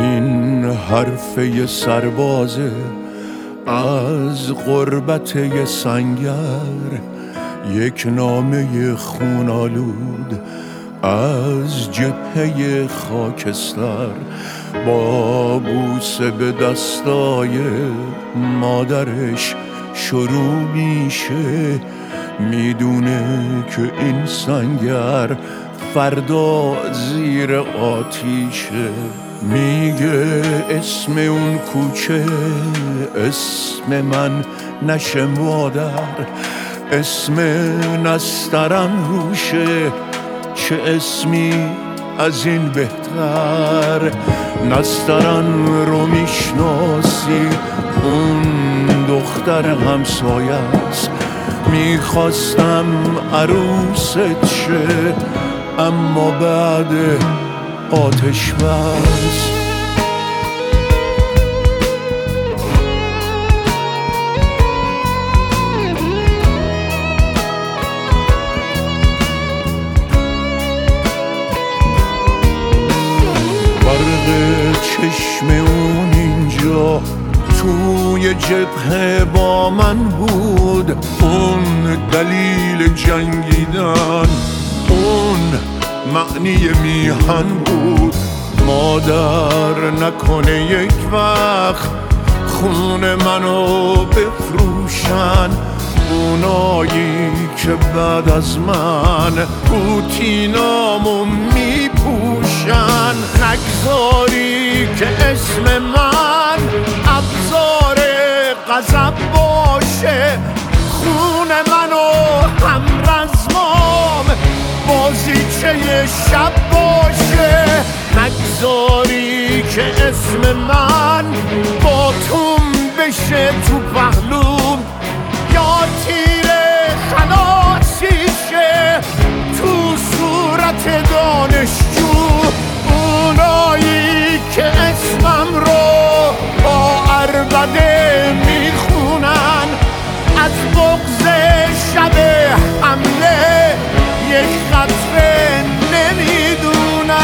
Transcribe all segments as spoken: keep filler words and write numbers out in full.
این حرفه سربازه از غربت یه سنگر، یک نامه خونالود از جبهه خاکستر، با بوسه به دستای مادرش شروع میشه. میدونه که این سنگر فردا زیر آتیشه. میگه اسم اون کوچه اسم من نشه مادر، اسم نسترن روشه، چه اسمی از این بهتر. نسترن رو میشناسی، اون دختر همسایه است. میخواستم عروست شه اما بعد آتش بس. برق چشم اون اینجا توی جبهه با من بود، اون دلیل جنگیدن، اون معنی میهن بود. مادر نکنه یک وقت خون منو بفروشن، اونایی که بعد از من پوتینامو میپوشن. نگذاری که اسم من ابزار غضب باشه، خون منو همرزمام بازیچه شب باشه. نگذاری که اسم من با توم بشه تو پهلوم، یا تیر خلاصیشه تو صورت دانشجو. اونایی که اسمم رو با عربده میخونن، از بغض شب حمله یک قطره نمیدونن.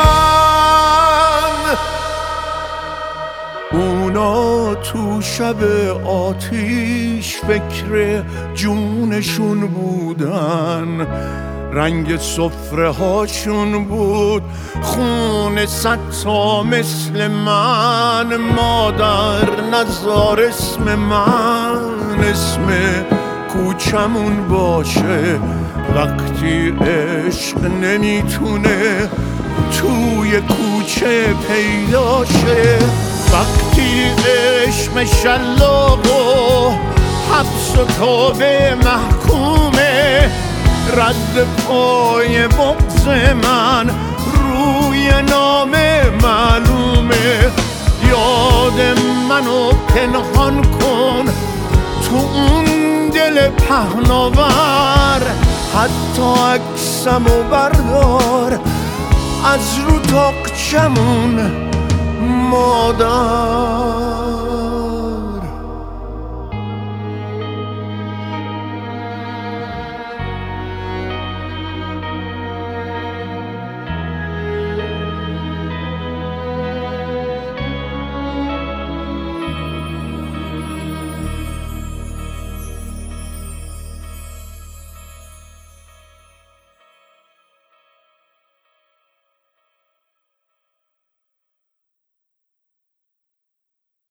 اونا تو شب آتیش فکر جونشون بودن، رنگ سفره هاشون بود خون صد تا مثل من. مادر نذار اسم من اسم کوچمون باشه، وقتی عشق نمیتونه توی کوچه پیدا شه. وقتی عشق شلاق و حبس و توبه محکومه، رد پای بغض من روی نامه معلومه. یاد منو پنهان کن تو اون دل پهناور، حتی عکسمو بردار از رو تاقچمون مادر.